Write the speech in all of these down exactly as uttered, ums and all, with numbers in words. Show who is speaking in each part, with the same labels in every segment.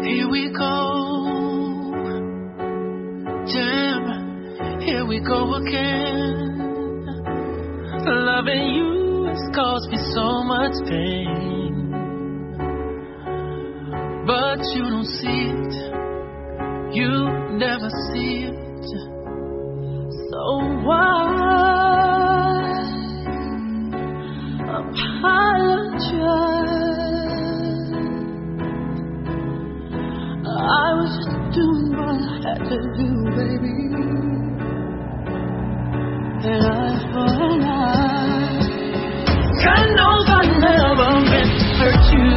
Speaker 1: Here we go, damn, here we go again. Loving you has caused me so much pain, but you don't see it, you never see it. So why apologize? I was just doing what I had to do, baby. And I thought I God knows I never meant to hurt you.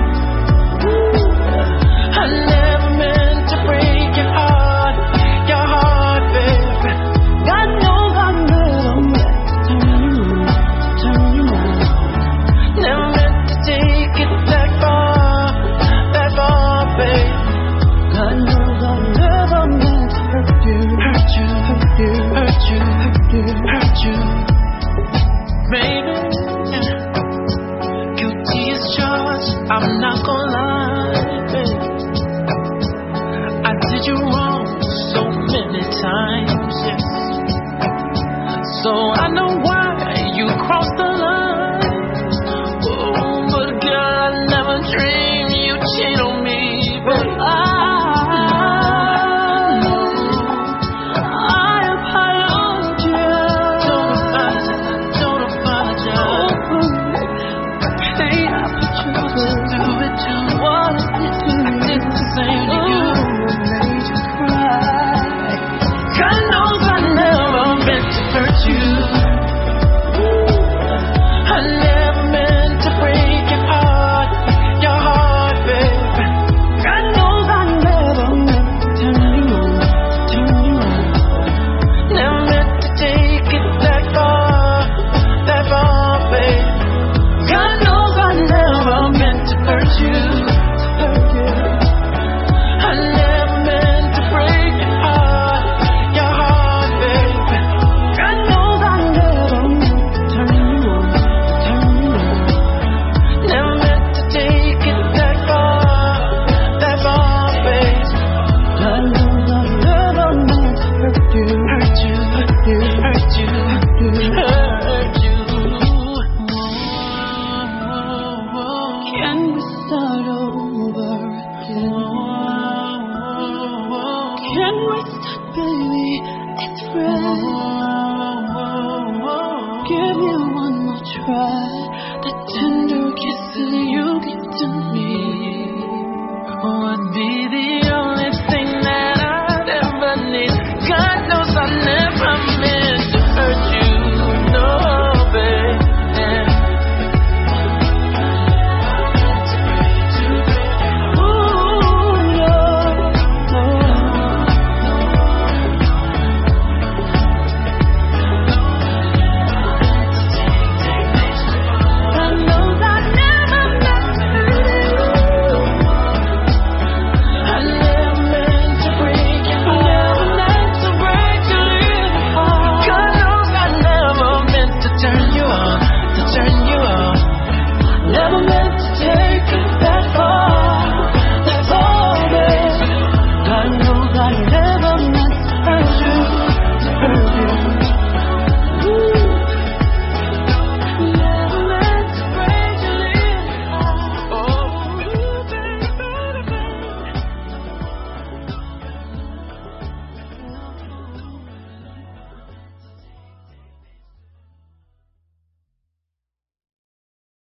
Speaker 1: I never meant to break your heart, your heart, baby. God knows I never meant to turn you, turn you around. Never meant to take it that far, that far, baby. God knows I never meant to hurt you, hurt you, hurt you, hurt you, hurt you, hurt you, baby. Guilty as charged, I'm not gonna lie, baby. I did you wrong so many times, yes. So I know why you crossed the line. Oh, but girl, I never dreamed you'd cheat on me, but I the tender kisses you give to me would be